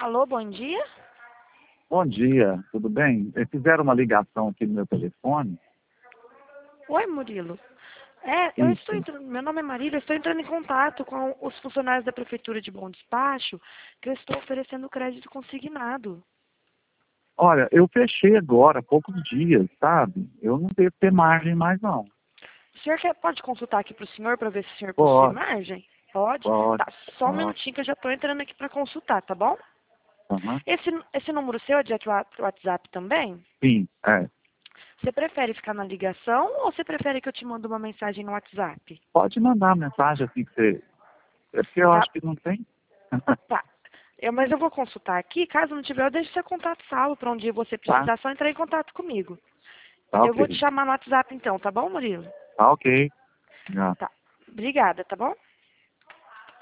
Alô, bom dia? Bom dia, tudo bem? Fizeram uma ligação aqui no meu telefone. Oi, Murilo. Isso. Meu nome é Marília, eu estou entrando em contato com os funcionários da Prefeitura de Bom Despacho, que eu estou oferecendo crédito consignado. Olha, eu fechei agora, há poucos dias, sabe? Eu não devo ter margem mais, não. O senhor pode consultar aqui para o senhor para ver se o senhor possui Pode, margem? Pode? pode, Tá, só um pode. minutinho que eu já estou entrando aqui para consultar, tá bom? Aham. Esse número seu é de WhatsApp também? Sim, é. Você prefere ficar na ligação ou você prefere que eu te mande uma mensagem no WhatsApp? Pode mandar mensagem assim que você... É porque eu Tá, acho que não tem. tá. Mas eu vou consultar aqui. Caso não tiver, eu deixo seu contato salvo para um dia você Tá, precisar só entrar em contato comigo. tá Eu vou te ok. chamar no WhatsApp então, tá bom, Murilo? Tá ok. Já. Tá. Obrigada, tá bom?